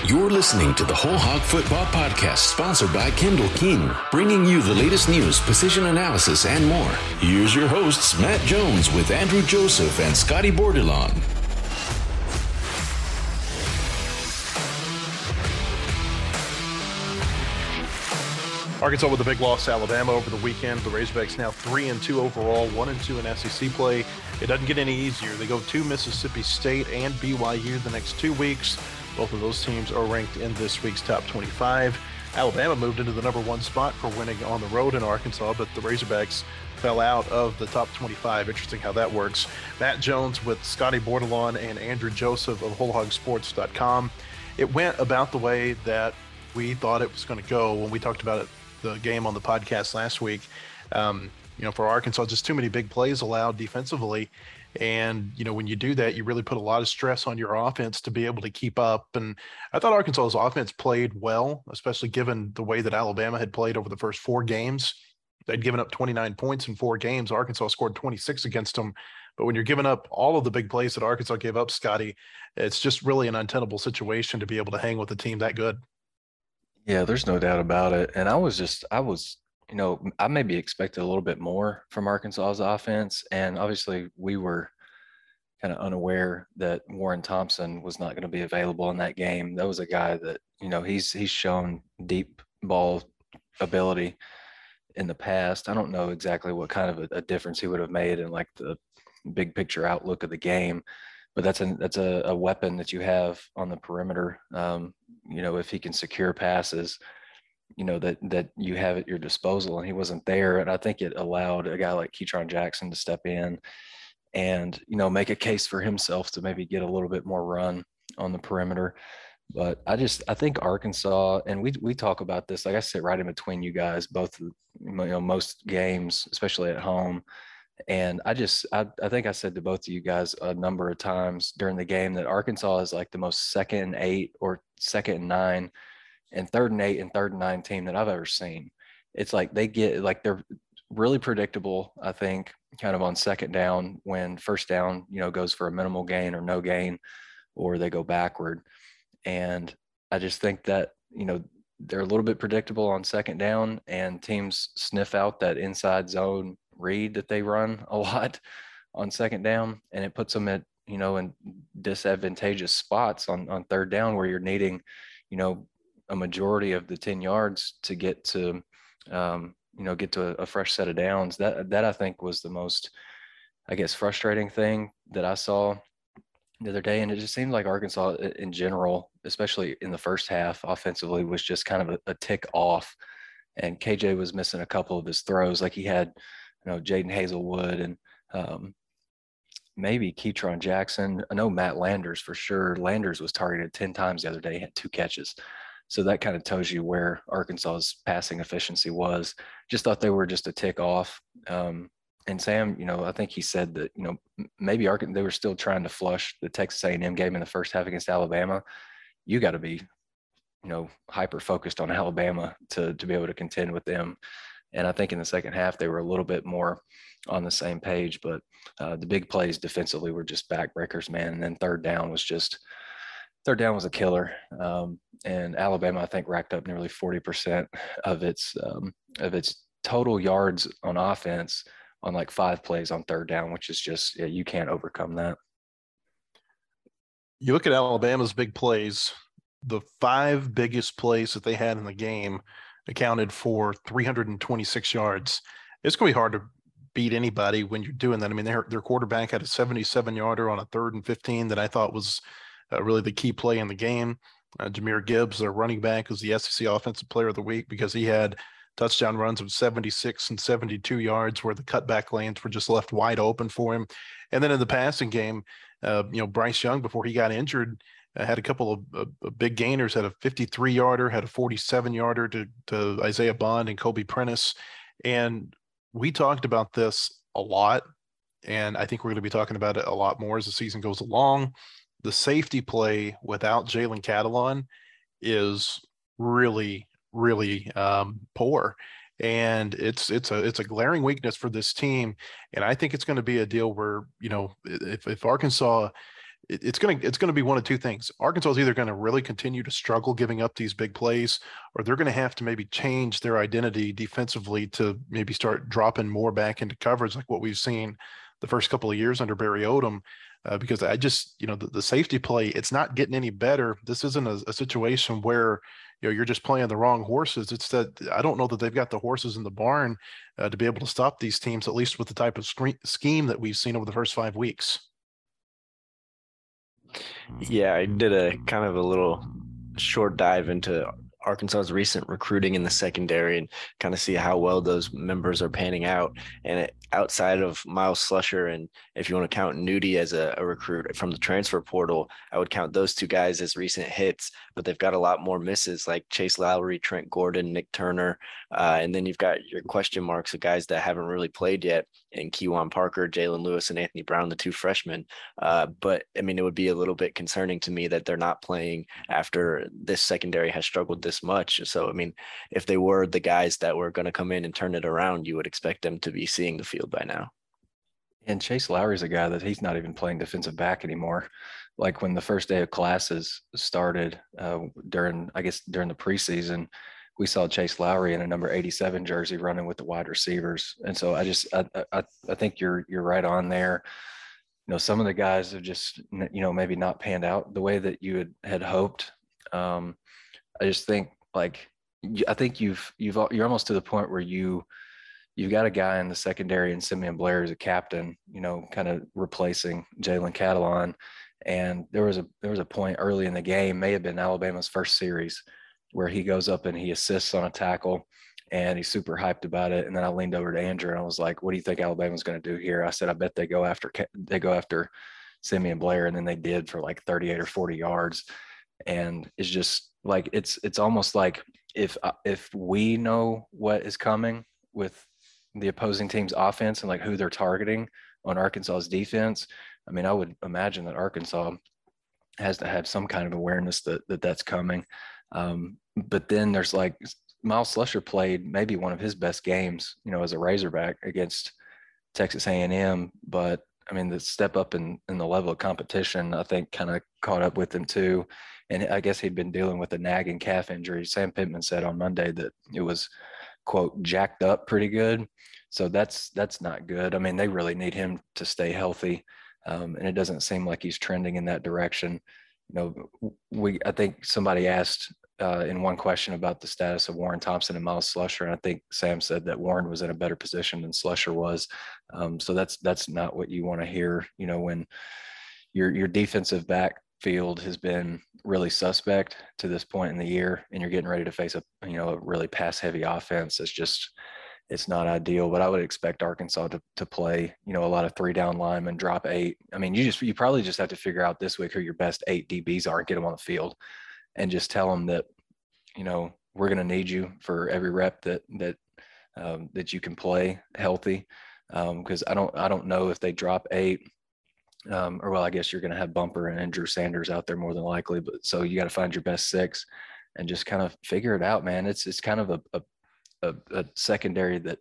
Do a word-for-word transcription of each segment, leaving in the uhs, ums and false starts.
You're listening to the Whole Hog Football Podcast, sponsored by Kendall King, bringing you the latest news, position analysis, and more. Here's your hosts, Matt Jones with Andrew Joseph and Scotty Bordelon. Arkansas with a big loss to Alabama over the weekend. The Razorbacks now three and two overall, one and two in S E C play. It doesn't get any easier. They go to Mississippi State and B Y U the next two weeks. Both of those teams are ranked in this week's top twenty-five. Alabama moved into the number one spot for winning on the road in Arkansas, but the Razorbacks fell out of the top twenty-five. Interesting how that works. Matt Jones with Scotty Bordelon and Andrew Joseph of whole hog sports dot com. It went about the way that we thought it was going to go when we talked about it, the game on the podcast last week. Um, you know, for Arkansas, just too many big plays allowed defensively. And, you know, when you do that, you really put a lot of stress on your offense to be able to keep up. And I thought Arkansas's offense played well, especially given the way that Alabama had played over the first four games. They'd given up twenty-nine points in four games. Arkansas scored twenty-six against them. But when you're giving up all of the big plays that Arkansas gave up, Scotty, it's just really an untenable situation to be able to hang with a team that good. Yeah, there's no doubt about it. And I was just, I was, you know, I maybe expected a little bit more from Arkansas's offense. And obviously we were kind of unaware that Warren Thompson was not going to be available in that game. That was a guy that, you know, he's, he's shown deep ball ability in the past. I don't know exactly what kind of a, a difference he would have made in like the big picture outlook of the game, but that's a, that's a, a weapon that you have on the perimeter. Um, you know, if he can secure passes, you know, that, that you have at your disposal, and he wasn't there. And I think it allowed a guy like Ketron Jackson to step in and, you know, make a case for himself to maybe get a little bit more run on the perimeter. But I just, I think Arkansas, and we, we talk about this, like I sit right in between you guys, both, you know, most games, especially at home. And I just, I, I think I said to both of you guys a number of times during the game that Arkansas is like the most second and eight or second and nine and third and eight and third and nine team that I've ever seen. It's like they get, like they're really predictable, I think, kind of on second down when first down, you know, goes for a minimal gain or no gain, or they go backward. And I just think that, you know, they're a little bit predictable on second down, and teams sniff out that inside zone read that they run a lot on second down, and it puts them at, you know, in disadvantageous spots on, on third down where you're needing, you know, a majority of the ten yards to get to, um, you know, get to a, a fresh set of downs. That, that I think was the most, I guess, frustrating thing that I saw the other day. And it just seemed like Arkansas in general, especially in the first half offensively, was just kind of a, a tick off. And K J was missing a couple of his throws. Like he had, you know, Jaden Hazelwood and um, maybe Ketron Jackson. I know Matt Landers for sure. Landers was targeted ten times the other day, had two catches. So that kind of tells you where Arkansas's passing efficiency was. Just thought they were just a tick off. Um, and Sam, you know, I think he said that, you know, maybe Arkansas, they were still trying to flush the Texas A and M game in the first half against Alabama. You got to be, you know, hyper focused on Alabama to to be able to contend with them. And I think in the second half, they were a little bit more on the same page. But uh, the big plays defensively were just backbreakers, man. And then third down was just – third down was a killer. Um, and Alabama, I think, racked up nearly forty percent of its um, of its total yards on offense on like five plays on third down, which is just yeah, – you can't overcome that. You look at Alabama's big plays, the five biggest plays that they had in the game accounted for three hundred twenty-six yards. It's going to be hard to beat anybody when you're doing that. I mean, their their quarterback had a seventy-seven yarder on a third and fifteen that I thought was uh, really the key play in the game. Uh, Jahmyr Gibbs, their running back, was the S E C Offensive Player of the Week because he had touchdown runs of seventy-six and seventy-two yards where the cutback lanes were just left wide open for him. And then in the passing game, uh, you know, Bryce Young, before he got injured, uh, had a couple of uh, big gainers, had a fifty-three yarder, had a forty-seven yarder to, to Isaiah Bond and Kobe Prentice. And we talked about this a lot, and I think we're going to be talking about it a lot more as the season goes along. The safety play without Jalen Catalon is really, really um, poor. And it's it's a it's a glaring weakness for this team. And I think it's going to be a deal where, you know, if, if Arkansas it, it's going to it's going to be one of two things. Arkansas is either going to really continue to struggle giving up these big plays, or they're going to have to maybe change their identity defensively to maybe start dropping more back into coverage, like what we've seen the first couple of years under Barry Odom. Uh, because I just, you know, the, the safety play, it's not getting any better. This isn't a, a situation where, you know, you're just playing the wrong horses. It's that I don't know that they've got the horses in the barn uh, to be able to stop these teams, at least with the type of screen, scheme that we've seen over the first five weeks. Yeah, I did a kind of a little short dive into Arkansas's recent recruiting in the secondary and kind of see how well those members are panning out. And it, outside of Miles Slusher, and if you want to count Nudie as a, a recruit from the transfer portal, I would count those two guys as recent hits, but they've got a lot more misses like Chase Lowry, Trent Gordon, Nick Turner. Uh, and then you've got your question marks of guys that haven't really played yet, and Keyjuan Parker, Jalen Lewis, and Anthony Brown, the two freshmen. Uh, but I mean, it would be a little bit concerning to me that they're not playing after this secondary has struggled this much. So, I mean, if they were the guys that were going to come in and turn it around, you would expect them to be seeing the field by now. And Chase Lowry's a guy that he's not even playing defensive back anymore. Like when the first day of classes started uh, during, I guess, during the preseason, we saw Chase Lowry in a number eighty-seven jersey running with the wide receivers. And so I just, I, I, I think you're, you're right on there. You know, some of the guys have just, you know, maybe not panned out the way that you had, had hoped. Um, I just think like, I think you've, you've, you're almost to the point where you, you've got a guy in the secondary and Simeon Blair as a captain, you know, kind of replacing Jalen Catalon. And there was a, there was a point early in the game, may have been Alabama's first series, where he goes up and he assists on a tackle and he's super hyped about it. And then I leaned over to Andrew and I was like, what do you think Alabama's going to do here? I said, I bet they go after, they go after Simeon Blair. And then they did for like thirty-eight or forty yards. And it's just like, it's, it's almost like if, if we know what is coming with the opposing team's offense and like who they're targeting on Arkansas's defense, I mean, I would imagine that Arkansas has to have some kind of awareness that, that that's coming. Um, but then there's like Miles Slusher played maybe one of his best games, you know, as a Razorback against Texas A and M. But I mean, the step up in, in the level of competition, I think kind of caught up with him too. And I guess he'd been dealing with a nagging calf injury. Sam Pittman said on Monday that it was, quote, jacked up pretty good. So that's, that's not good. I mean, they really need him to stay healthy. Um, and it doesn't seem like he's trending in that direction. You know, we, I think somebody asked uh, in one question about the status of Warren Thompson and Miles Slusher. And I think Sam said that Warren was in a better position than Slusher was. Um, so that's, that's not what you want to hear, you know, when your, your defensive backfield has been really suspect to this point in the year and you're getting ready to face a, you know, a really pass heavy offense. It's just, it's not ideal, but I would expect Arkansas to, to play, you know, a lot of three down linemen, drop eight. I mean, you just, you probably just have to figure out this week who your best eight D Bs are and get them on the field and just tell them that, you know, we're going to need you for every rep that, that, um, that you can play healthy. Um, cause I don't, I don't know if they drop eight, um, or well, I guess you're going to have Bumper and Andrew Sanders out there more than likely, but so you got to find your best six and just kind of figure it out, man. It's, it's kind of a, a A, a secondary that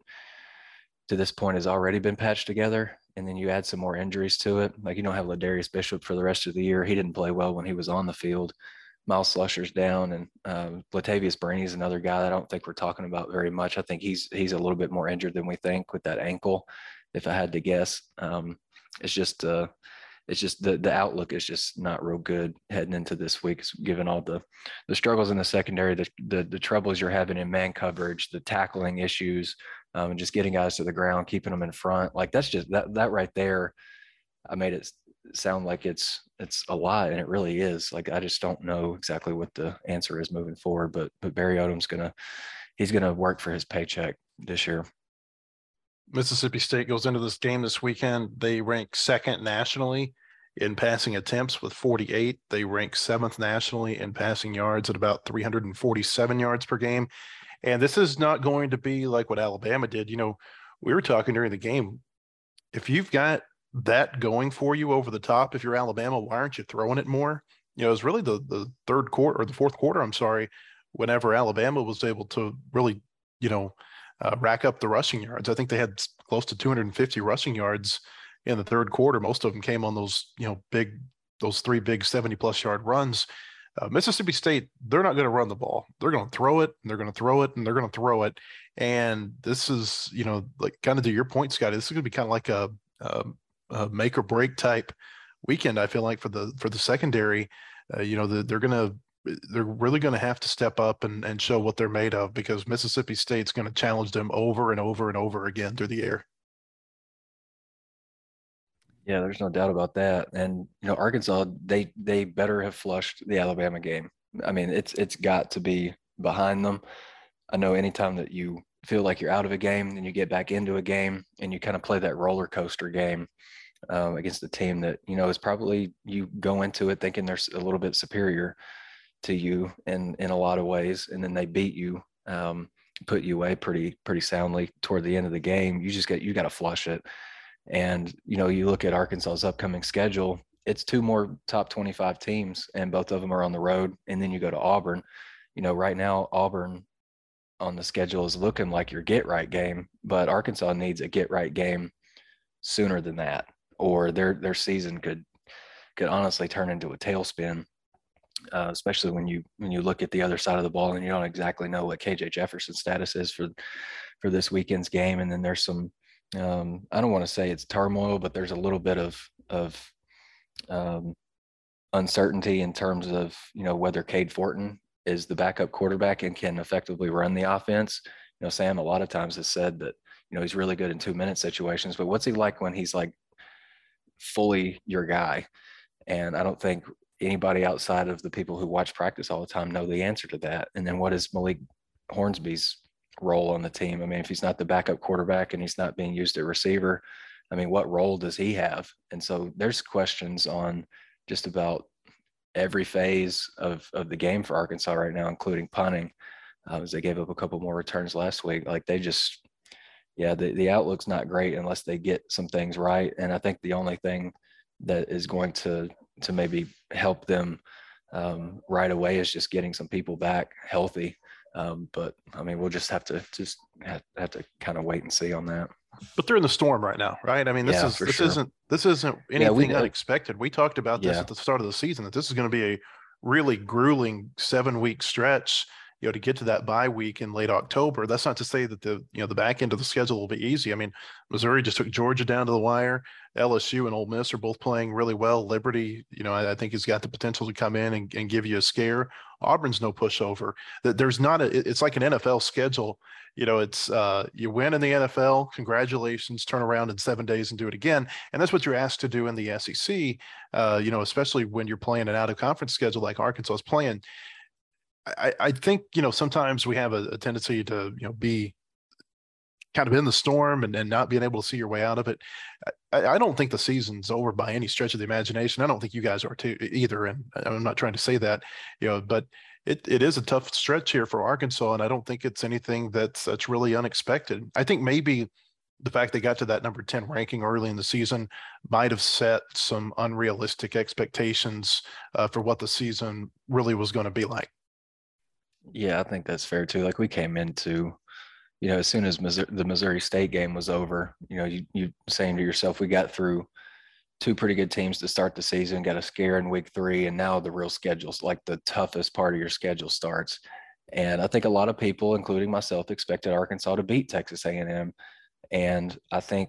to this point has already been patched together. And then you add some more injuries to it. Like you don't have Ladarius Bishop for the rest of the year. He didn't play well when he was on the field. Miles Slusher's down, and um, Latavius Burney is another guy that I don't think we're talking about very much. I think he's, he's a little bit more injured than we think with that ankle, if I had to guess. Um, it's just, uh, it's just the, the outlook is just not real good heading into this week, given all the, the struggles in the secondary, the, the, the troubles you're having in man coverage, the tackling issues, um, and just getting guys to the ground, keeping them in front. Like that's just that, that right there. I made it sound like it's, it's a lot, and it really is. Like, I just don't know exactly what the answer is moving forward, but, but Barry Odom's going to, he's going to work for his paycheck this year. Mississippi State goes into this game this weekend. They rank second nationally in passing attempts with forty-eight. They rank seventh nationally in passing yards at about three hundred forty-seven yards per game. And this is not going to be like what Alabama did. You know, we were talking during the game. If you've got that going for you over the top, if you're Alabama, why aren't you throwing it more? You know, it was really the, the third quarter or the fourth quarter, I'm sorry, whenever Alabama was able to really, you know, Uh, rack up the rushing yards. I think they had close to two hundred fifty rushing yards in the third quarter. Most of them came on those, you know, big those three big seventy plus yard runs. Uh, Mississippi State, they're not going to run the ball. They're going to throw it, and they're going to throw it, and they're going to throw it. And this is, you know, like kind of to your point, Scotty, this is going to be kind of like a, a, a make or break type weekend. I feel like for the for the secondary, uh, you know, the, they're going to they're really going to have to step up and, and show what they're made of, because Mississippi State's going to challenge them over and over and over again through the air. Yeah, there's no doubt about that. And, you know, Arkansas, they they better have flushed the Alabama game. I mean, it's it's got to be behind them. I know anytime that you feel like you're out of a game, then you get back into a game and you kind of play that roller coaster game um, against a team that, you know, is probably, you go into it thinking they're a little bit superior to you in in a lot of ways, and then they beat you, um, put you away pretty pretty soundly toward the end of the game. You just get you got to flush it. And you know, you look at Arkansas's upcoming schedule, it's two more top twenty-five teams, and both of them are on the road. And then you go to Auburn. You know, right now Auburn on the schedule is looking like your get right game, but Arkansas needs a get right game sooner than that, or their their season could could honestly turn into a tailspin. Uh, especially when you when you look at the other side of the ball and you don't exactly know what K J Jefferson's status is for for this weekend's game. And then there's some um, I don't want to say it's turmoil, but there's a little bit of of um, uncertainty in terms of, you know, whether Cade Fortin is the backup quarterback and can effectively run the offense. You know, Sam a lot of times has said that, you know, he's really good in two minute situations, but what's he like when he's like fully your guy? And I don't think anybody outside of the people who watch practice all the time know the answer to that. And then what is Malik Hornsby's role on the team? I mean, if he's not the backup quarterback and he's not being used at receiver, I mean, what role does he have? And so there's questions on just about every phase of, of the game for Arkansas right now, including punting, uh, as they gave up a couple more returns last week. Like they just, yeah, the, the outlook's not great unless they get some things right. And I think the only thing that is going to to maybe help them um, right away is just getting some people back healthy. Um, but I mean, we'll just have to just have, have to kind of wait and see on that. But they're in the storm right now, right? I mean, this Yeah, is for this sure. isn't this isn't anything Yeah, we- unexpected. We talked about this Yeah. at the start of the season, that this is going to be a really grueling seven week stretch, you know, to get to that bye week in late October. That's not to say that the, you know, the back end of the schedule will be easy. I mean, Missouri just took Georgia down to the wire. L S U and Ole Miss are both playing really well. Liberty, you know, I, I think has got the potential to come in and, and give you a scare. Auburn's no pushover. That there's not a, it's like an N F L schedule. You know, it's uh, you win in the N F L, congratulations, turn around in seven days and do it again. And that's what you're asked to do in the S E C, uh, you know, especially when you're playing an out of conference schedule like Arkansas is playing. I, I think, you know, sometimes we have a, a tendency to, you know, be kind of in the storm and, and not being able to see your way out of it. I, I don't think the season's over by any stretch of the imagination. I don't think you guys are too either. And I'm not trying to say that, you know, but it, it is a tough stretch here for Arkansas. And I don't think it's anything that's, that's really unexpected. I think maybe the fact they got to that number ten ranking early in the season might have set some unrealistic expectations uh, for what the season really was going to be like. Yeah, I think that's fair too. Like we came into, you know, as soon as Missouri, the Missouri State game was over, you know, you you saying to yourself, we got through two pretty good teams to start the season, got a scare in week three, and now the real schedule's like the toughest part of your schedule starts. And I think a lot of people, including myself, expected Arkansas to beat Texas A and M. And I think,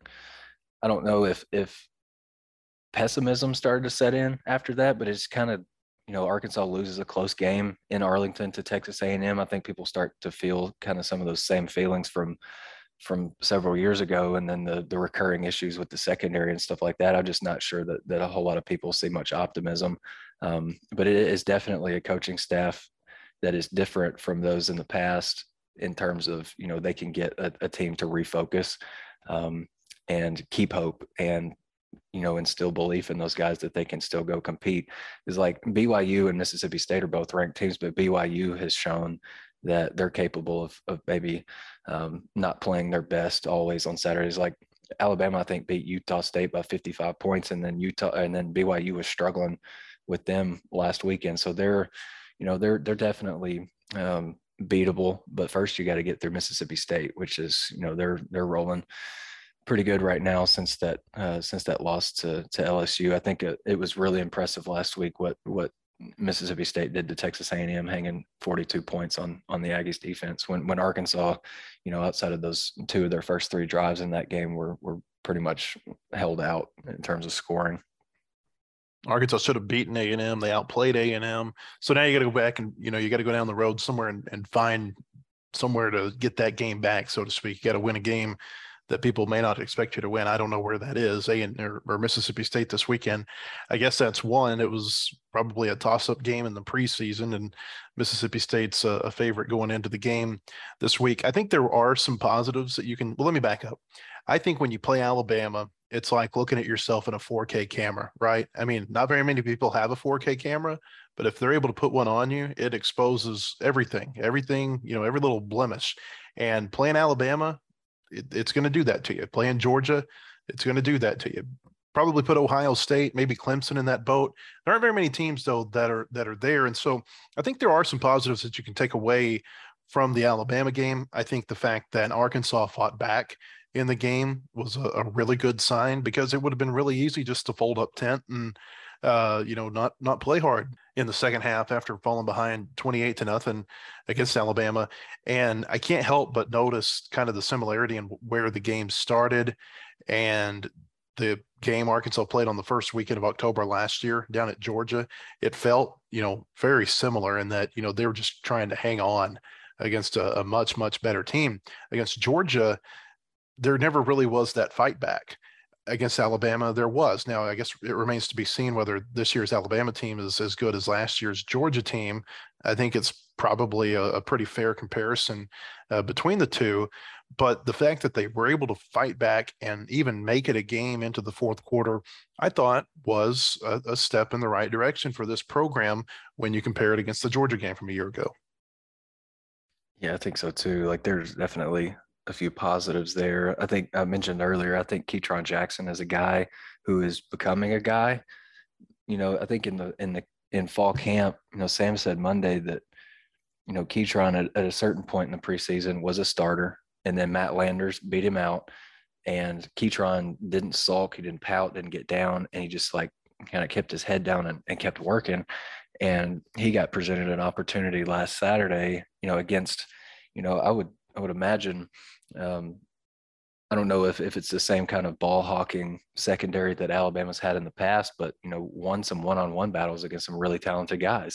I don't know if if pessimism started to set in after that, but it's kind of, you know, Arkansas loses a close game in Arlington to Texas A and M. I think people start to feel kind of some of those same feelings from from several years ago, and then the the recurring issues with the secondary and stuff like that. I'm just not sure that that a whole lot of people see much optimism. Um, but it is definitely a coaching staff that is different from those in the past in terms of, you know, they can get a, a team to refocus um, and keep hope and, you know, instill belief in those guys that they can still go compete. Is like B Y U and Mississippi State are both ranked teams, but B Y U has shown that they're capable of, of maybe um, not playing their best always on Saturdays. Like Alabama, I think, beat Utah State by fifty-five points, and then Utah and then B Y U was struggling with them last weekend. So they're, you know, they're they're definitely um, beatable. But first, you got to get through Mississippi State, which is, you know, they're they're rolling. pretty good right now since that uh, since that loss to to L S U. I think it, it was really impressive last week what what Mississippi State did to Texas A and M, hanging forty-two points on on the Aggies defense. When when Arkansas, you know, outside of those two of their first three drives in that game, were were pretty much held out in terms of scoring. Arkansas should have beaten A and M. They outplayed A and M. So now you got to go back and, you know, you got to go down the road somewhere and, and find somewhere to get that game back, so to speak. You got to win a game that people may not expect you to win. I don't know where that is. A and or, or Mississippi State this weekend. I guess that's one. It was probably a toss-up game in the preseason, and Mississippi State's a, a favorite going into the game this week. I think there are some positives that you can. Well, let me back up. I think when you play Alabama, it's like looking at yourself in a four K camera, right? I mean, not very many people have a four K camera, but if they're able to put one on you, it exposes everything, everything, you know, every little blemish. And playing Alabama, it, it's going to do that to you. Playing Georgia, it's going to do that to you. Probably put Ohio State, maybe Clemson in that boat. There aren't very many teams though that are that are there, and so I think there are some positives that you can take away from the Alabama game. I think the fact that Arkansas fought back in the game was a, a really good sign, because it would have been really easy just to fold up tent and uh, you know, not not play hard in the second half after falling behind twenty-eight to nothing against Alabama. And I can't help but notice kind of the similarity in where the game started and the game Arkansas played on the first weekend of October last year down at Georgia. It felt, you know, very similar in that, you know, they were just trying to hang on against a, a much, much better team. Against Georgia, there never really was that fight back. Against Alabama, there was. Now, I guess it remains to be seen whether this year's Alabama team is as good as last year's Georgia team. I think it's probably a, a pretty fair comparison uh, between the two. But the fact that they were able to fight back and even make it a game into the fourth quarter, I thought was a, a step in the right direction for this program when you compare it against the Georgia game from a year ago. Yeah, I think so too. Like, there's definitely a few positives there. I think I mentioned earlier, I think Ketron Jackson is a guy who is becoming a guy. You know, I think in the in the in fall camp, you know, Sam said Monday that, you know, Ketron at, at a certain point in the preseason was a starter, and then Matt Landers beat him out, and Ketron didn't sulk, he didn't pout, didn't get down, and he just like kind of kept his head down and, and kept working. And he got presented an opportunity last Saturday, you know, against, you know, I would I would imagine, um, I don't know if, if it's the same kind of ball hawking secondary that Alabama's had in the past, but, you know, won some one-on-one battles against some really talented guys.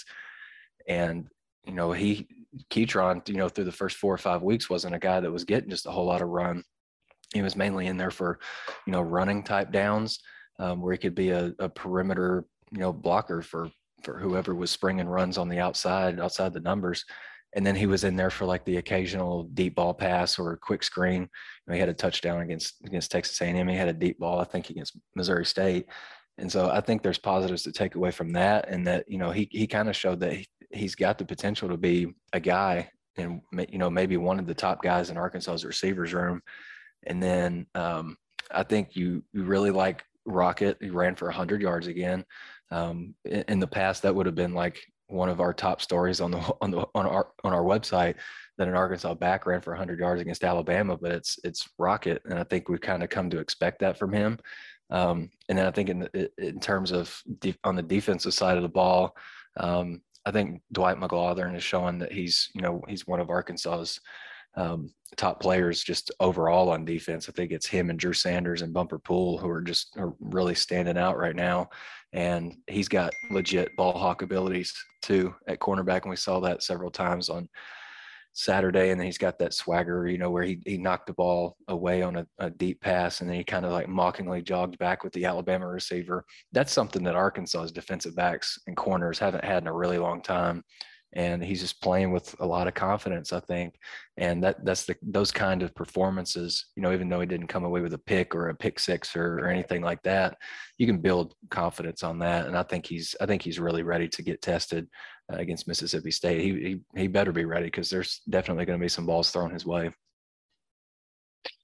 And, you know, he, Ketron, you know, through the first four or five weeks wasn't a guy that was getting just a whole lot of run. He was mainly in there for, you know, running type downs, um, where he could be a, a perimeter, you know, blocker for, for whoever was springing runs on the outside, outside the numbers. And then he was in there for like the occasional deep ball pass or quick screen. You know, he had a touchdown against against Texas A and M. He had a deep ball, I think, against Missouri State. And so I think there's positives to take away from that, and that, you know, he he kind of showed that he, he's got the potential to be a guy, and, you know, maybe one of the top guys in Arkansas's receivers room. And then um, I think you you really like Rocket. He ran for one hundred yards again. Um, in, in the past, that would have been like one of our top stories on the on the on our on our website, that an Arkansas back ran for one hundred yards against Alabama, but it's it's Rocket, and I think we've kind of come to expect that from him. Um, and then I think in the, in terms of de- on the defensive side of the ball, um, I think Dwight McGlothern is showing that he's, you know, he's one of Arkansas's um, top players just overall on defense. I think it's him and Drew Sanders and Bumper Poole who are just are really standing out right now. And he's got legit ball hawk abilities too at cornerback. And we saw that several times on Saturday. And then he's got that swagger, you know, where he, he knocked the ball away on a, a deep pass, and then he kind of like mockingly jogged back with the Alabama receiver. That's something that Arkansas's defensive backs and corners haven't had in a really long time. And he's just playing with a lot of confidence, I think. And that that's the those kind of performances, you know, even though he didn't come away with a pick or a pick six or, or anything like that, you can build confidence on that. And I think he's I think he's really ready to get tested uh, against Mississippi State. He, he he better be ready, because there's definitely going to be some balls thrown his way.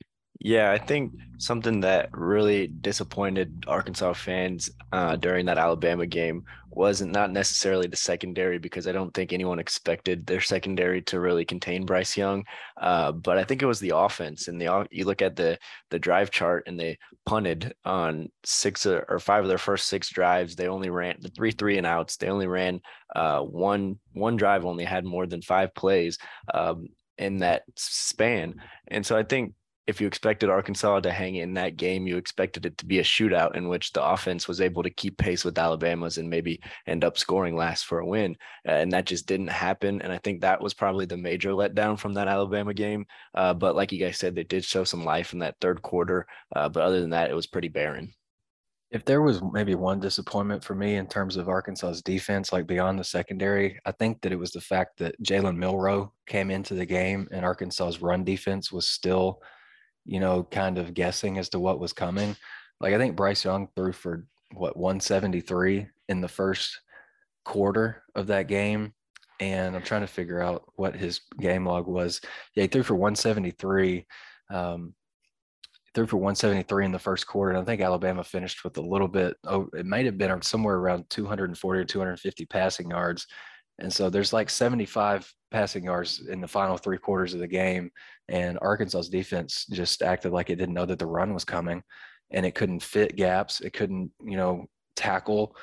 Yeah, I think something that really disappointed Arkansas fans uh, during that Alabama game wasn't not necessarily the secondary, because I don't think anyone expected their secondary to really contain Bryce Young. Uh, but I think it was the offense. And the o- you look at the the drive chart, and they punted on six or or five of their first six drives. They only ran the three three and outs. They only ran uh, one one drive only had more than five plays um, in that span. And so I think if you expected Arkansas to hang in that game, you expected it to be a shootout in which the offense was able to keep pace with Alabama's and maybe end up scoring last for a win. Uh, and that just didn't happen. And I think that was probably the major letdown from that Alabama game. Uh, but like you guys said, they did show some life in that third quarter. Uh, but other than that, it was pretty barren. If there was maybe one disappointment for me in terms of Arkansas's defense, like beyond the secondary, I think that it was the fact that Jalen Milroe came into the game and Arkansas's run defense was still, you know, kind of guessing as to what was coming. Like I think Bryce Young threw for what one seventy-three in the first quarter of that game. And I'm trying to figure out what his game log was. Yeah, he threw for one seventy-three. Um, threw for one seventy-three in the first quarter. And I think Alabama finished with a little bit, oh, it might have been somewhere around two forty or two fifty passing yards. And so there's like seventy-five passing yards in the final three quarters of the game. And Arkansas's defense just acted like it didn't know that the run was coming, and it couldn't fit gaps. It couldn't, you know, tackle,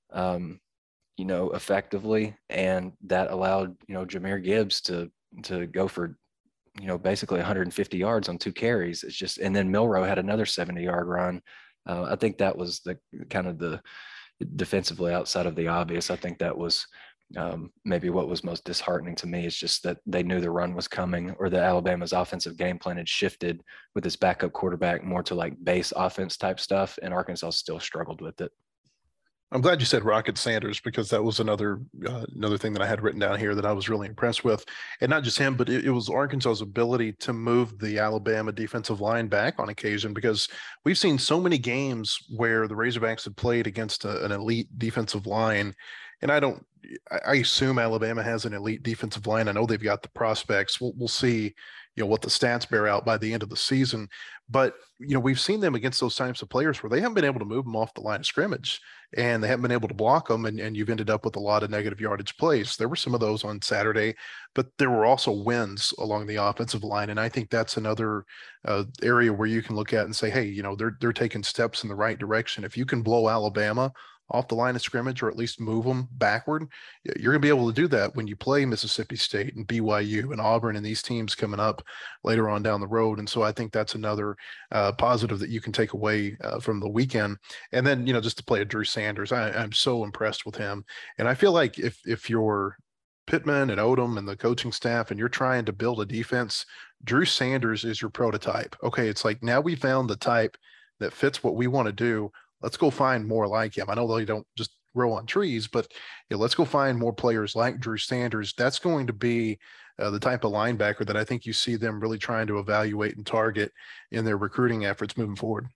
um, you know, effectively. And that allowed, you know, Jahmyr Gibbs to, to go for, you know, basically one hundred fifty yards on two carries. It's just, and then Milroe had another seventy yard run. Uh, I think that was the kind of the defensively outside of the obvious. I think that was um, maybe what was most disheartening to me is just that they knew the run was coming, or the Alabama's offensive game plan had shifted with its backup quarterback more to like base offense type stuff. And Arkansas still struggled with it. I'm glad you said Rocket Sanders, because that was another uh, another thing that I had written down here that I was really impressed with. And not just him, but it, it was Arkansas's ability to move the Alabama defensive line back on occasion, because we've seen so many games where the Razorbacks have played against a, an elite defensive line. And I don't, I assume Alabama has an elite defensive line. I know they've got the prospects. We'll, we'll see, you know, what the stats bear out by the end of the season. But, you know, we've seen them against those types of players where they haven't been able to move them off the line of scrimmage, and they haven't been able to block them. And, and you've ended up with a lot of negative yardage plays. There were some of those on Saturday, but there were also wins along the offensive line. And I think that's another uh, area where you can look at and say, hey, you know, they're, they're taking steps in the right direction. If you can blow Alabama off the line of scrimmage, or at least move them backward, you're going to be able to do that when you play Mississippi State and B Y U and Auburn and these teams coming up later on down the road. And so I think that's another uh, positive that you can take away uh, from the weekend. And then, you know, just to play a Drew Sanders, I, I'm so impressed with him. And I feel like if if you're Pittman and Odom and the coaching staff and you're trying to build a defense, Drew Sanders is your prototype. Okay, it's like, now we found the type that fits what we want to do. Let's go find more like him. I know they don't just grow on trees, but you know, let's go find more players like Drew Sanders. That's going to be uh, the type of linebacker that I think you see them really trying to evaluate and target in their recruiting efforts moving forward.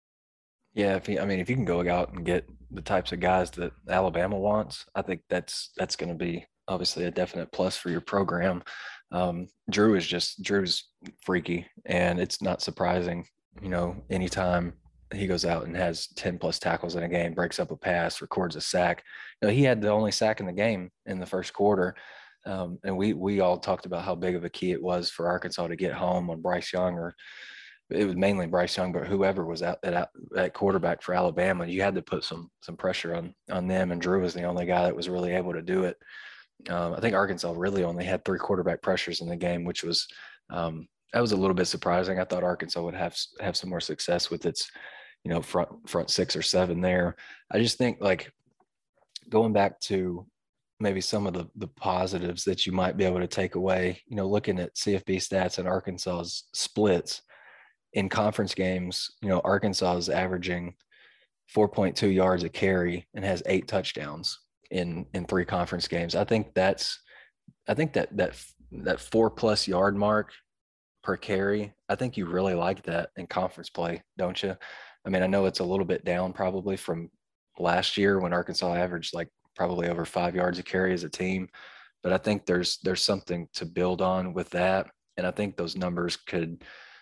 Yeah, if you, I mean, if you can go out and get the types of guys that Alabama wants, I think that's that's going to be obviously a definite plus for your program. Um, Drew is just Drew's freaky, and it's not surprising, you know, anytime he goes out and has ten plus tackles in a game, breaks up a pass, records a sack. You know, he had the only sack in the game in the first quarter. Um, and we we all talked about how big of a key it was for Arkansas to get home on Bryce Young, or it was mainly Bryce Young, but whoever was out at, at quarterback for Alabama, you had to put some some pressure on on them. And Drew was the only guy that was really able to do it. Um, I think Arkansas really only had three quarterback pressures in the game, which was um, that was a little bit surprising. I thought Arkansas would have have some more success with its, you know, front front six or seven there. I just think, like, going back to maybe some of the the positives that you might be able to take away, you know, looking at C F B stats and Arkansas's splits in conference games, you know, Arkansas is averaging four point two yards a carry and has eight touchdowns in in three conference games. I think that's I think that that that four plus yard mark per carry, I think you really like that in conference play, don't you? I mean, I know it's a little bit down probably from last year when Arkansas averaged like probably over five yards a carry as a team, but I think there's there's something to build on with that. And I think those numbers could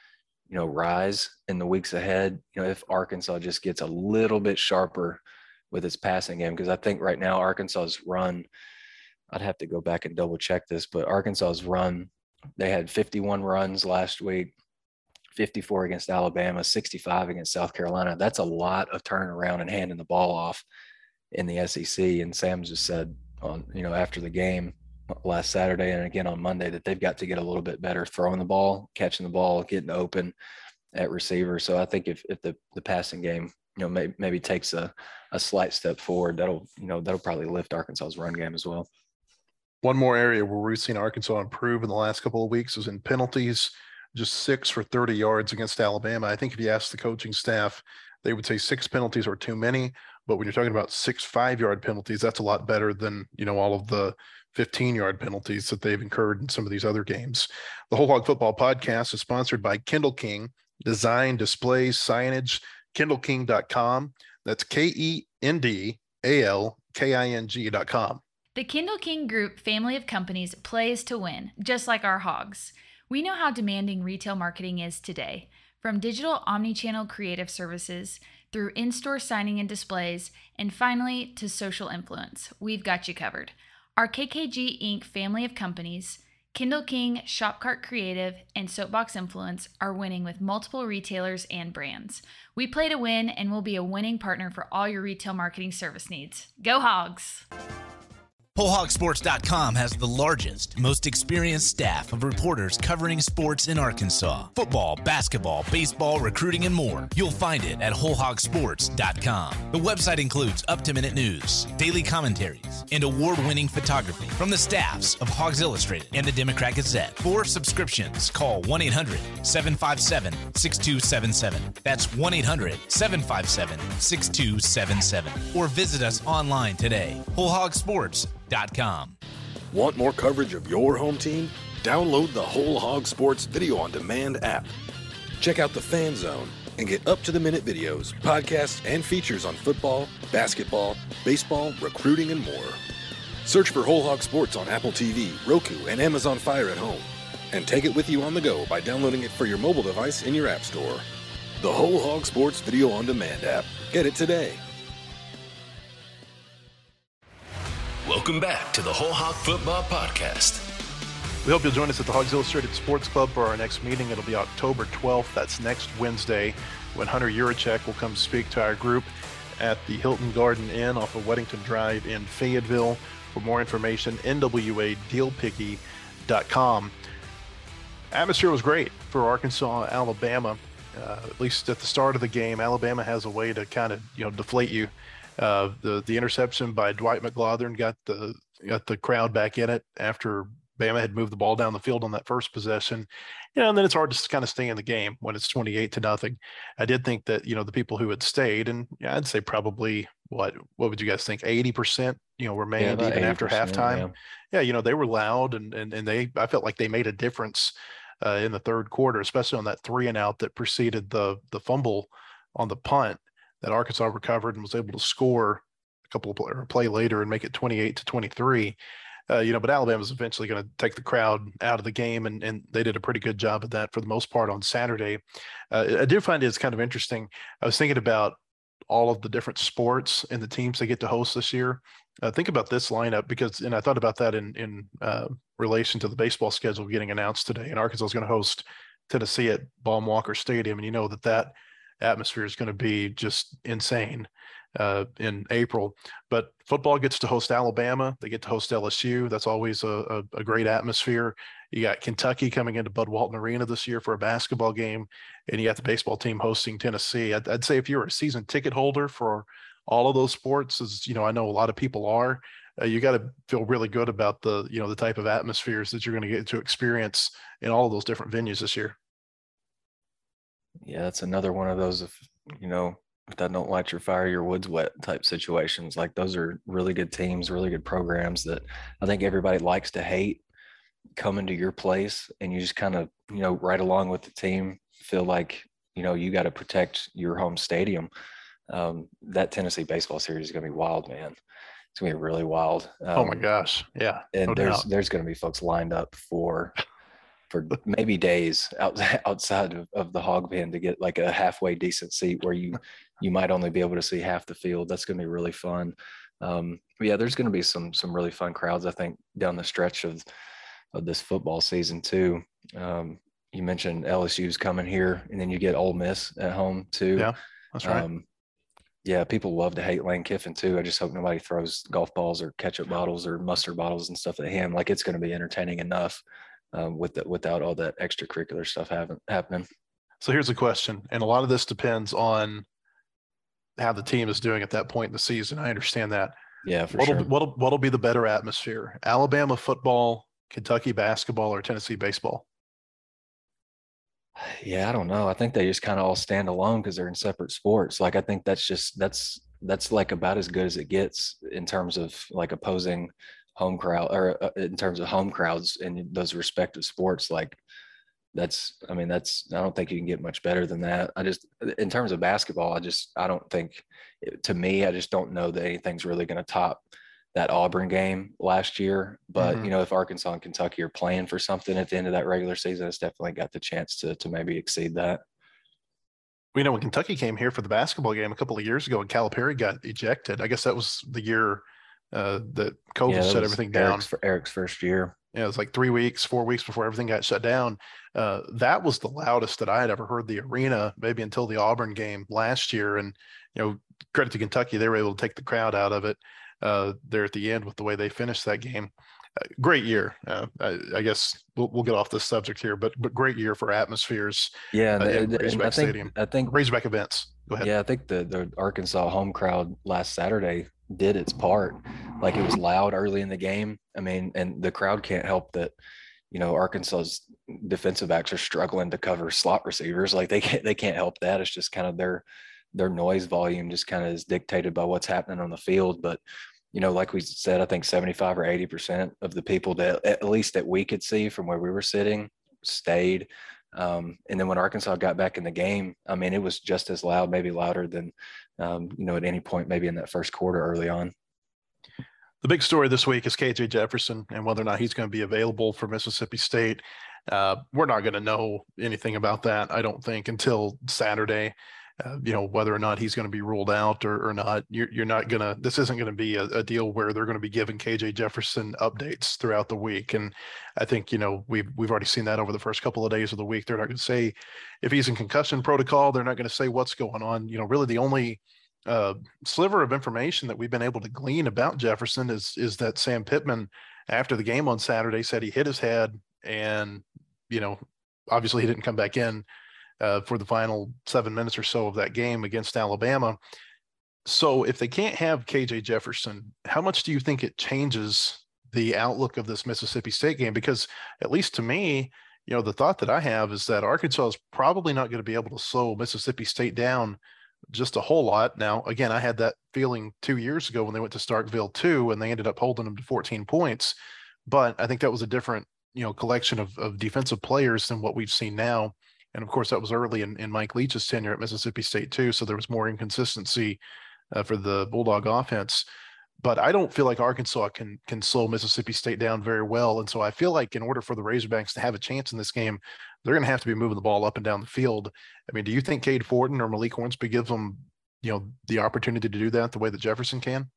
you know, rise in the weeks ahead, you know, if Arkansas just gets a little bit sharper with its passing game. Because I think right now Arkansas's run, I'd have to go back and double check this, but Arkansas's run, they had fifty-one runs last week, fifty-four against Alabama, sixty-five against South Carolina. That's a lot of turning around and handing the ball off in the S E C. And Sam just said on, you know, after the game last Saturday and again on Monday that they've got to get a little bit better throwing the ball, catching the ball, getting open at receiver. So I think if, if the, the passing game, you know, maybe, maybe takes a, a slight step forward, that'll, you know, that'll probably lift Arkansas's run game as well. One more area where we've seen Arkansas improve in the last couple of weeks is in penalties, just six for thirty yards against Alabama. I think if you ask the coaching staff, they would say six penalties are too many. But when you're talking about six five-yard penalties, that's a lot better than, you know, all of the fifteen-yard penalties that they've incurred in some of these other games. The Whole Hog Football Podcast is sponsored by Kindle King, design, displays, signage, kindle king dot com. That's K E N D A L K I N G dot com. The Kindle King Group family of companies plays to win, just like our hogs. We know how demanding retail marketing is today. From digital omni-channel creative services, through in-store signing and displays, and finally to social influence, we've got you covered. Our K K G Incorporated family of companies, Kindle King, Shopcart Creative, and Soapbox Influence are winning with multiple retailers and brands. We play to win and will be a winning partner for all your retail marketing service needs. Go Hogs! whole hog sports dot com has the largest, most experienced staff of reporters covering sports in Arkansas. Football, basketball, baseball, recruiting, and more. You'll find it at whole hog sports dot com. The website includes up-to-minute news, daily commentaries, and award-winning photography from the staffs of Hogs Illustrated and the Democrat Gazette. For subscriptions, call one eight hundred seven five seven six two seven seven. That's one eight hundred seven five seven six two seven seven. Or visit us online today, whole hog sports dot com. Want more coverage of your home team? Download the Whole Hog Sports Video on Demand app. Check out the Fan Zone and get up-to-the-minute videos, podcasts, and features on football, basketball, baseball, recruiting, and more. Search for Whole Hog Sports on Apple T V, Roku, and Amazon Fire at home. And take it with you on the go by downloading it for your mobile device in your app store. The Whole Hog Sports Video on Demand app. Get it today. Welcome back to the Whole Hog Football Podcast. We hope you'll join us at the Hogs Illustrated Sports Club for our next meeting. It'll be October twelfth. That's next Wednesday when Hunter Yurachek will come speak to our group at the Hilton Garden Inn off of Weddington Drive in Fayetteville. For more information, N W A deal picky dot com. Atmosphere was great for Arkansas, Alabama. Uh, at least at the start of the game, Alabama has a way to kind of, you know, deflate you. Uh, the the interception by Dwight McGlothern got the got the crowd back in it after Bama had moved the ball down the field on that first possession. You know, and then it's hard to kind of stay in the game when it's twenty-eight to nothing. I did think that, you know, the people who had stayed, and yeah, I'd say probably what what would you guys think? eighty percent, you know, remained yeah, even after halftime. Yeah. yeah, you know, they were loud and and and they I felt like they made a difference uh, in the third quarter, especially on that three and out that preceded the the fumble on the punt that Arkansas recovered and was able to score a couple of play, or play later and make it twenty-eight to twenty-three. Uh, you know, but Alabama was eventually going to take the crowd out of the game, and, and they did a pretty good job of that for the most part on Saturday. Uh, I do find it's kind of interesting. I was thinking about all of the different sports and the teams they get to host this year. Uh, think about this lineup because, and I thought about that in, in uh, relation to the baseball schedule getting announced today. And Arkansas is going to host Tennessee at Baum-Walker Stadium, and you know that that atmosphere is going to be just insane uh, in April. But football gets to host Alabama. They get to host L S U. That's always a, a, a great atmosphere. You got Kentucky coming into Bud Walton Arena this year for a basketball game, and you got the baseball team hosting Tennessee. I'd, I'd say if you're a season ticket holder for all of those sports, as you know, I know a lot of people are, uh, you got to feel really good about the, you know, the type of atmospheres that you're going to get to experience in all of those different venues this year. Yeah, that's another one of those, if, you know, if that don't light your fire, your wood's wet type situations. Like those are really good teams, really good programs that I think everybody likes to hate coming to your place, and you just kind of, you know, right along with the team, feel like, you know, you got to protect your home stadium. Um, that Tennessee baseball series is going to be wild, man. It's going to be really wild. Um, oh my gosh. Yeah. And no there's, doubt. there's going to be folks lined up for for maybe days outside outside of, of the hog pen to get like a halfway decent seat where you you might only be able to see half the field. That's going to be really fun. Um, yeah, there's going to be some some really fun crowds, I think, down the stretch of of this football season too. Um, you mentioned L S U's coming here, and then you get Ole Miss at home too. Yeah, that's right. Um, yeah, people love to hate Lane Kiffin too. I just hope nobody throws golf balls or ketchup bottles or mustard bottles and stuff at him. Like, it's going to be entertaining enough um, with the, without all that extracurricular stuff happen, happening. So here's a question, and a lot of this depends on how the team is doing at that point in the season. I understand that. Yeah, for what'll, sure. What'll, what'll be the better atmosphere? Alabama football, Kentucky basketball, or Tennessee baseball? Yeah, I don't know. I think they just kind of all stand alone because they're in separate sports. Like, I think that's just that's that's like about as good as it gets in terms of like opposing home crowd, or uh, in terms of home crowds in those respective sports. Like, that's, I mean, that's, I don't think you can get much better than that. I just, in terms of basketball, I just, I don't think, to me, I just don't know that anything's really going to top that Auburn game last year. But, Mhm. you know, if Arkansas and Kentucky are playing for something at the end of that regular season, it's definitely got the chance to, to maybe exceed that. We know when Kentucky came here for the basketball game a couple of years ago and Calipari got ejected, I guess that was the year uh, that COVID Yeah, that shut was everything down. Eric's, Eric's first year. Yeah, it was like three weeks, four weeks before everything got shut down. Uh, that was the loudest that I had ever heard the arena, maybe until the Auburn game last year. And, you know, credit to Kentucky, they were able to take the crowd out of it uh, there at the end with the way they finished that game. Uh, great year. Uh, I, I guess we'll, we'll get off this subject here, but but great year for atmospheres. Yeah, uh, and, in and Razorback I think Stadium. I think Razorback events. Go ahead. Yeah, I think the the Arkansas home crowd last Saturday did its part. Like, it was loud early in the game. I mean, and the crowd can't help that. You know, Arkansas's defensive backs are struggling to cover slot receivers. Like, they can't they can't help that. It's just kind of their their noise volume just kind of is dictated by what's happening on the field. But, you know, like we said, I think seventy-five or eighty percent of the people that, at least that we could see from where we were sitting, stayed. Um, and then when Arkansas got back in the game, I mean, it was just as loud, maybe louder than, um, you know, at any point maybe in that first quarter early on. The big story this week is K J Jefferson and whether or not he's going to be available for Mississippi State. Uh, we're not going to know anything about that, I don't think, until Saturday. Uh, you know, whether or not he's going to be ruled out or, or not. You're, you're not going to, this isn't going to be a, a deal where they're going to be giving K J Jefferson updates throughout the week. And I think, you know, we've, we've already seen that over the first couple of days of the week. They're not going to say if he's in concussion protocol, they're not going to say what's going on. You know, really the only uh, sliver of information that we've been able to glean about Jefferson is, is that Sam Pittman, after the game on Saturday, said he hit his head and, you know, obviously he didn't come back in Uh, for the final seven minutes or so of that game against Alabama. So if they can't have K J Jefferson, how much do you think it changes the outlook of this Mississippi State game? Because at least to me, you know, the thought that I have is that Arkansas is probably not going to be able to slow Mississippi State down just a whole lot. Now, again, I had that feeling two years ago when they went to Starkville too, and they ended up holding them to fourteen points. But I think that was a different, you know, collection of, of defensive players than what we've seen now. And of course, that was early in, in Mike Leach's tenure at Mississippi State too. So there was more inconsistency uh, for the Bulldog offense. But I don't feel like Arkansas can can slow Mississippi State down very well. And so I feel like in order for the Razorbacks to have a chance in this game, they're going to have to be moving the ball up and down the field. I mean, do you think Cade Fortin or Malik Hornsby gives them, you know, the opportunity to do that the way that Jefferson can?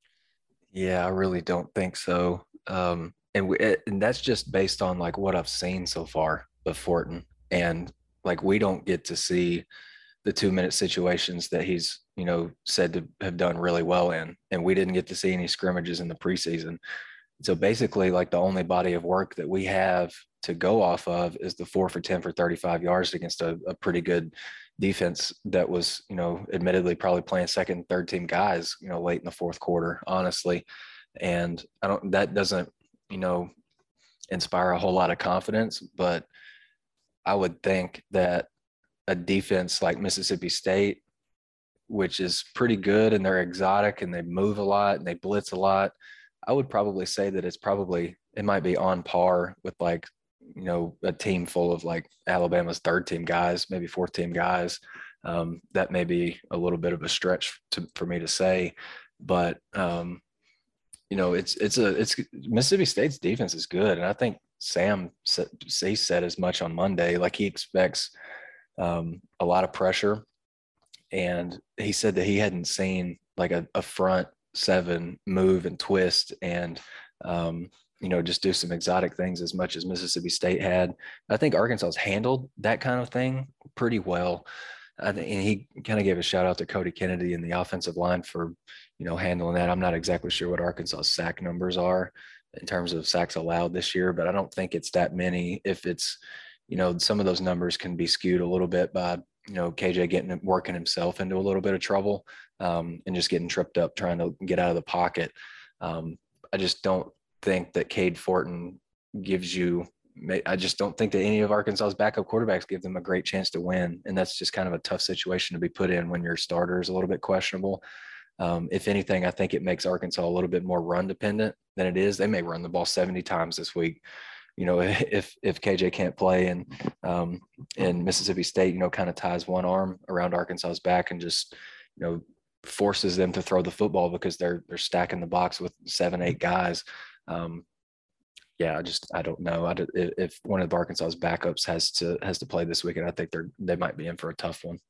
Yeah, I really don't think so. Um, and we, and that's just based on like what I've seen so far of Fortin. And like, we don't get to see the two minute situations that he's, you know, said to have done really well in. And we didn't get to see any scrimmages in the preseason. So basically, like, the only body of work that we have to go off of is the four for ten for thirty-five yards against a, a pretty good defense that was, you know, admittedly probably playing second, third team guys, you know, late in the fourth quarter, honestly. And I don't, that doesn't, you know, inspire a whole lot of confidence, but I would think that a defense like Mississippi State, which is pretty good and they're exotic and they move a lot and they blitz a lot, I would probably say that it's probably, it might be on par with, like, you know, a team full of like Alabama's third team guys, maybe fourth team guys. Um, that may be a little bit of a stretch to, for me to say, but um, you know, it's, it's a, it's Mississippi State's defense is good. And I think, Sam said, he said as much on Monday, like he expects um, a lot of pressure. And he said that he hadn't seen like a, a front seven move and twist and, um, you know, just do some exotic things as much as Mississippi State had. I think Arkansas's handled that kind of thing pretty well. I think, and he kind of gave a shout out to Cody Kennedy and the offensive line for, you know, handling that. I'm not exactly sure what Arkansas's sack numbers are in terms of sacks allowed this year, but I don't think it's that many. If it's, you know, some of those numbers can be skewed a little bit by, you know, K J getting working himself into a little bit of trouble um, and just getting tripped up trying to get out of the pocket. Um, I just don't think that Cade Fortin gives you. I just don't think that any of Arkansas's backup quarterbacks give them a great chance to win, and that's just kind of a tough situation to be put in when your starter is a little bit questionable. Um, if anything, I think it makes Arkansas a little bit more run dependent than it is. They may run the ball seventy times this week. You know, if if K J can't play and um, and Mississippi State, you know, kind of ties one arm around Arkansas's back and just, you know, forces them to throw the football because they're they're stacking the box with seven, eight guys. Um, yeah, I just I don't know. I, if one of the Arkansas's backups has to has to play this weekend, I think they're they might be in for a tough one.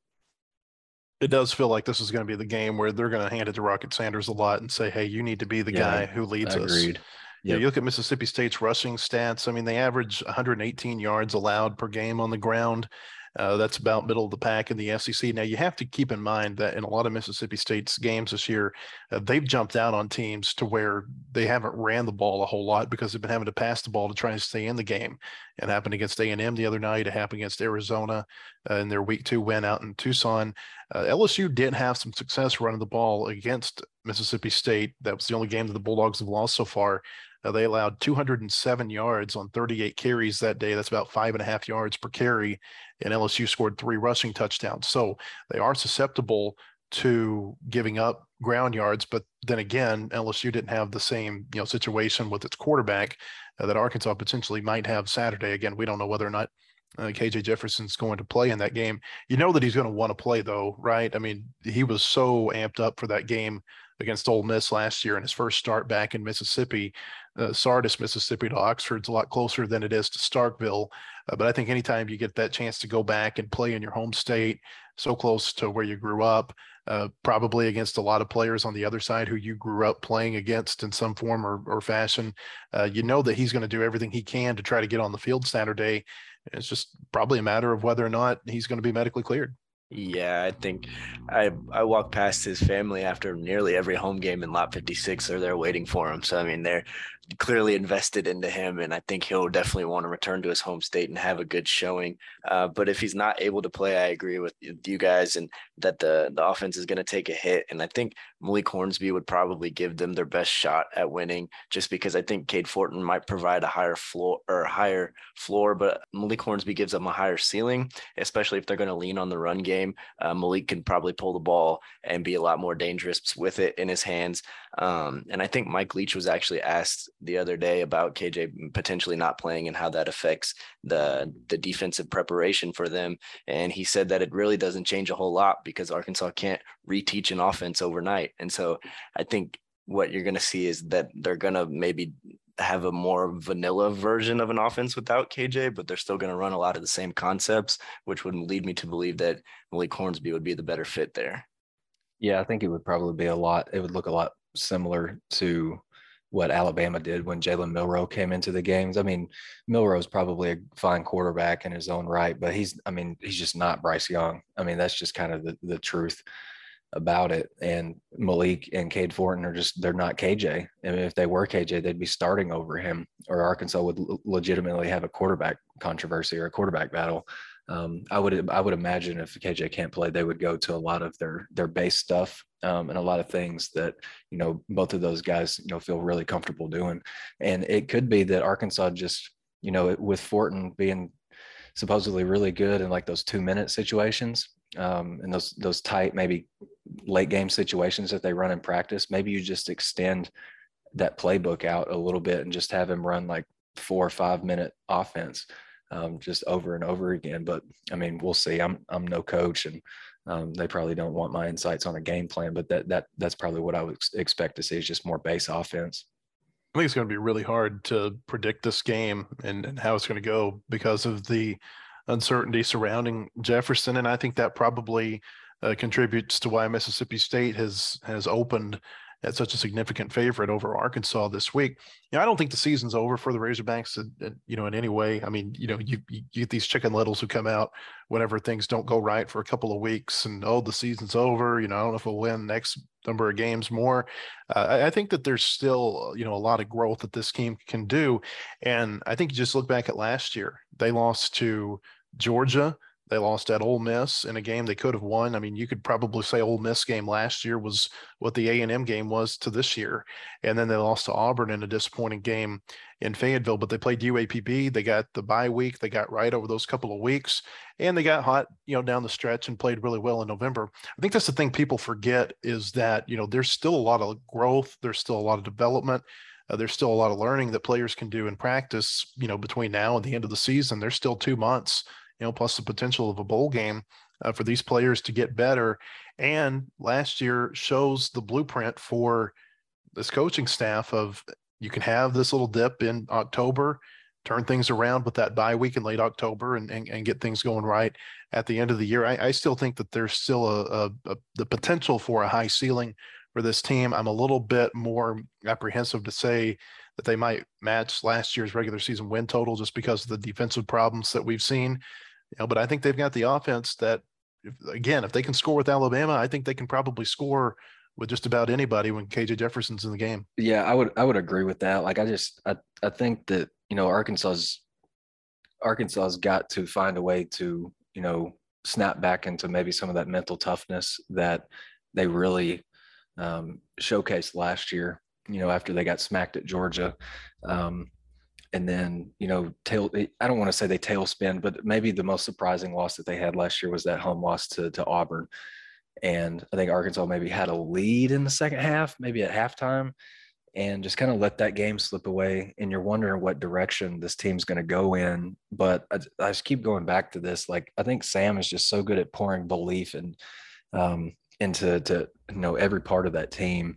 It does feel like this is going to be the game where they're going to hand it to Rocket Sanders a lot and say, hey, you need to be the yeah, guy who leads I us. Agreed. Yeah, Yep. you look at Mississippi State's rushing stats. I mean, they average one hundred eighteen yards allowed per game on the ground. Uh, that's about middle of the pack in the S E C. Now, you have to keep in mind that in a lot of Mississippi State's games this year, uh, they've jumped out on teams to where they haven't ran the ball a whole lot because they've been having to pass the ball to try and stay in the game. It happened against A and M the other night. It happened against Arizona uh, in their week two win out in Tucson. Uh, L S U did have some success running the ball against Mississippi State. That was the only game that the Bulldogs have lost so far. Uh, they allowed two hundred seven yards on thirty-eight carries that day. That's about five and a half yards per carry. And L S U scored three rushing touchdowns. So they are susceptible to giving up ground yards. But then again, L S U didn't have the same, you know, situation with its quarterback uh, that Arkansas potentially might have Saturday. Again, we don't know whether or not uh, K J Jefferson's going to play in that game. You know that he's going to want to play, though, right? I mean, he was so amped up for that game against Ole Miss last year in his first start back in Mississippi. Uh, Sardis, Mississippi to Oxford's a lot closer than it is to Starkville. Uh, but I think anytime you get that chance to go back and play in your home state, so close to where you grew up, uh, probably against a lot of players on the other side who you grew up playing against in some form or, or fashion, uh, you know that he's going to do everything he can to try to get on the field Saturday. It's just probably a matter of whether or not he's going to be medically cleared. Yeah, I think I I walked past his family after nearly every home game in Lot fifty-six. They're there waiting for him. So, I mean, they're clearly invested into him, and I think he'll definitely want to return to his home state and have a good showing. Uh, but if he's not able to play, I agree with you guys and that the, the offense is going to take a hit. And I think Malik Hornsby would probably give them their best shot at winning just because I think Cade Fortin might provide a higher floor or higher floor, but Malik Hornsby gives them a higher ceiling, especially if they're going to lean on the run game. Uh, Malik can probably pull the ball and be a lot more dangerous with it in his hands. Um, and I think Mike Leach was actually asked the other day about K J potentially not playing and how that affects the the defensive preparation for them. And he said that it really doesn't change a whole lot because Arkansas can't reteach an offense overnight. And so I think what you're going to see is that they're going to maybe have a more vanilla version of an offense without K J, but they're still going to run a lot of the same concepts, which would lead me to believe that Malik Hornsby would be the better fit there. Yeah, I think it would probably be a lot. It would look a lot similar to what Alabama did when Jalen Milroe came into the games. I mean, Milroe's probably a fine quarterback in his own right, but he's, I mean, he's just not Bryce Young. I mean, that's just kind of the, the truth about it. And Malik and Cade Fortin are just, they're not K J. I mean, if they were K J, they'd be starting over him, or Arkansas would l- legitimately have a quarterback controversy or a quarterback battle. Um, I would I would imagine if K J can't play, they would go to a lot of their their base stuff um, and a lot of things that, you know, both of those guys, you know, feel really comfortable doing. And it could be that Arkansas just, you know, with Fortin being supposedly really good in like those two minute situations um, and those those tight, maybe late game situations that they run in practice, maybe you just extend that playbook out a little bit and just have him run like four or five minute offense. Um, just over and over again. But I mean, we'll see. I'm I'm no coach, and um, they probably don't want my insights on a game plan. But that that that's probably what I would ex- expect to see is just more base offense. I think it's going to be really hard to predict this game and, and how it's going to go because of the uncertainty surrounding Jefferson. And I think that probably uh, contributes to why Mississippi State has has opened at such a significant favorite over Arkansas this week. You know, I don't think the season's over for the Razorbacks, you know, in any way. I mean, you know, you, you get these chicken littles who come out whenever things don't go right for a couple of weeks and, oh, the season's over. You know, I don't know if we'll win next number of games more. Uh, I, I think that there's still, you know, a lot of growth that this team can do. And I think you just look back at last year. They lost to Georgia. They lost at Ole Miss in a game they could have won. I mean, you could probably say Ole Miss game last year was what the A and M game was to this year. And then they lost to Auburn in a disappointing game in Fayetteville, but they played U A P B. They got the bye week. They got right over those couple of weeks, and they got hot, you know, down the stretch and played really well in November. I think that's the thing people forget is that, you know, there's still a lot of growth. There's still a lot of development. Uh, there's still a lot of learning that players can do in practice, you know, between now and the end of the season. There's still two months. You know, plus the potential of a bowl game uh, for these players to get better. And last year shows the blueprint for this coaching staff of you can have this little dip in October, turn things around with that bye week in late October and, and, and get things going right at the end of the year. I, I still think that there's still a, a, a the potential for a high ceiling for this team. I'm a little bit more apprehensive to say that they might match last year's regular season win total just because of the defensive problems that we've seen. You know, but I think they've got the offense that, if, again, if they can score with Alabama, I think they can probably score with just about anybody when K J Jefferson's in the game. Yeah, I would I would agree with that. Like, I just I, I think that, you know, Arkansas's Arkansas's got to find a way to, you know, snap back into maybe some of that mental toughness that they really um, showcased last year, you know, after they got smacked at Georgia. Um, And then, you know, tail, I don't want to say they tailspin, but maybe the most surprising loss that they had last year was that home loss to, to Auburn. And I think Arkansas maybe had a lead in the second half, maybe at halftime, and just kind of let that game slip away. And you're wondering what direction this team's going to go in. But I, I just keep going back to this. Like, I think Sam is just so good at pouring belief and um, into to, you know, every part of that team.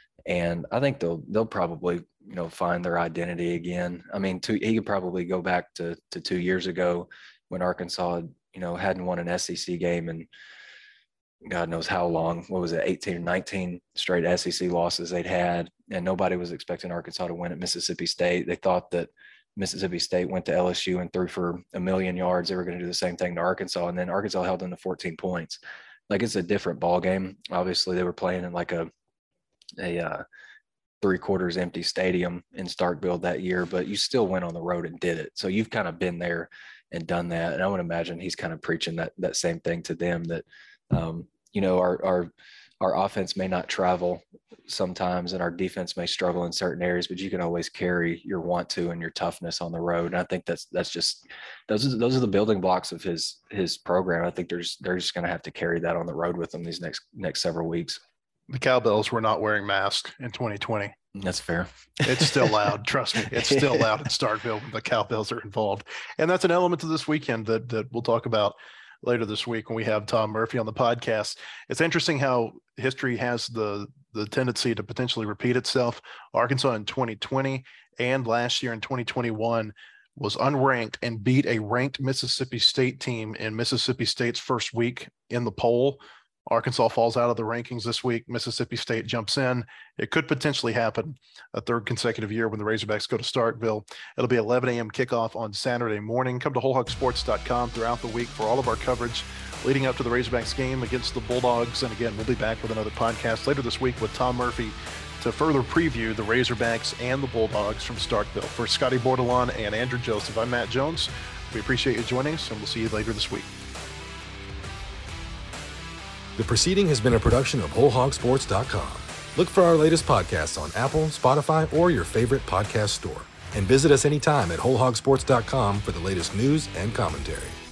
And I think they'll they'll probably, you know, find their identity again. I mean, two, he could probably go back to to two years ago when Arkansas, you know, hadn't won an S E C game and God knows how long. What was it, eighteen or nineteen straight S E C losses they'd had, and nobody was expecting Arkansas to win at Mississippi State. They thought that Mississippi State went to L S U and threw for a million yards. They were going to do the same thing to Arkansas, and then Arkansas held them to fourteen points. Like, it's a different ball game. Obviously, they were playing in like a a uh, three quarters empty stadium in Starkville that year, but you still went on the road and did it. So you've kind of been there and done that. And I would imagine he's kind of preaching that, that same thing to them, that, um, you know, our, our, our offense may not travel sometimes and our defense may struggle in certain areas, but you can always carry your want to and your toughness on the road. And I think that's, that's just, those are, those are the building blocks of his, his program. I think there's, they're just going to have to carry that on the road with them these next, next several weeks. The Cowbells were not wearing masks in twenty twenty. That's fair. It's still loud. Trust me. It's still loud in Starkville when the Cowbells are involved. And that's an element of this weekend that, that we'll talk about later this week when we have Tom Murphy on the podcast. It's interesting how history has the, the tendency to potentially repeat itself. Arkansas in twenty twenty and last year in twenty twenty-one was unranked and beat a ranked Mississippi State team in Mississippi State's first week in the poll. Arkansas falls out of the rankings this week. Mississippi State jumps in. It could potentially happen a third consecutive year when the Razorbacks go to Starkville. It'll be eleven a.m. kickoff on Saturday morning. Come to whole hog sports dot com throughout the week for all of our coverage leading up to the Razorbacks game against the Bulldogs. And again, we'll be back with another podcast later this week with Tom Murphy to further preview the Razorbacks and the Bulldogs from Starkville. For Scotty Bordelon and Andrew Joseph, I'm Matt Jones. We appreciate you joining us, and we'll see you later this week. The proceeding has been a production of whole hog sports dot com. Look for our latest podcasts on Apple, Spotify, or your favorite podcast store. And visit us anytime at whole hog sports dot com for the latest news and commentary.